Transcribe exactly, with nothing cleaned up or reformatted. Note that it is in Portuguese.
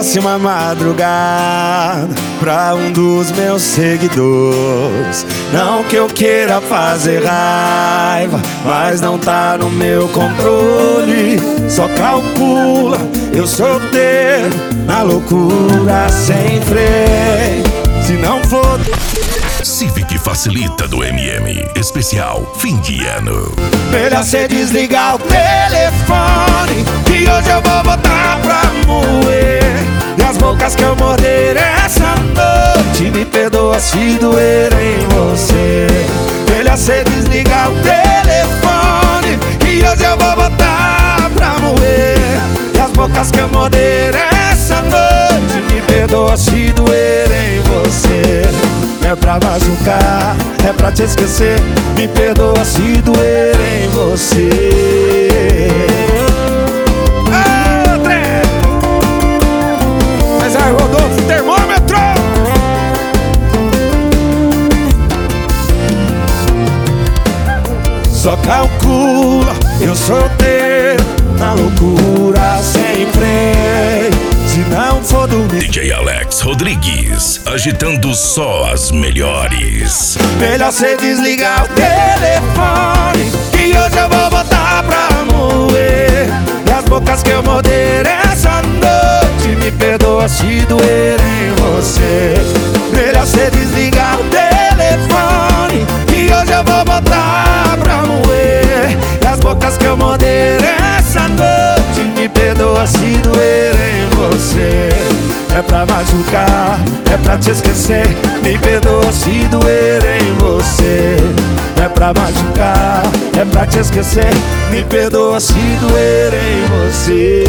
péssima madrugada pra um dos meus seguidores. Não que eu queira fazer raiva, mas não tá no meu controle. Só calcula, eu solteiro, na loucura sem freio. Se não for... Civic Facilita do M M, especial fim de ano. Melhor cê desligar o telefone, que hoje eu vou botar pra moer. E as bocas que eu morder essa noite, me perdoa se doer em você. Melhor cê desligar o telefone, que hoje eu vou botar pra moer. E as bocas que eu morder essa noite, me perdoa se doer em você. É pra machucar, é pra te esquecer, me perdoa se doer em você. André! Mas aí, Rodolfo, termômetro! Só calcula, eu solteiro, na loucura sem freio. Se não for dormir, D J Alex Rodrigues, agitando só as melhores. melhor cê desligar o telefone, que hoje eu vou botar pra moer. E as bocas que eu morder essa noite, me perdoa se doer em você. Melhor cê desligar o telefone, que hoje eu vou botar pra moer. E as bocas que eu morder essa noite, me perdoa se doer em você. É pra machucar, é pra te esquecer, me perdoa se doer em você. É pra machucar, é pra te esquecer, me perdoa se doer em você.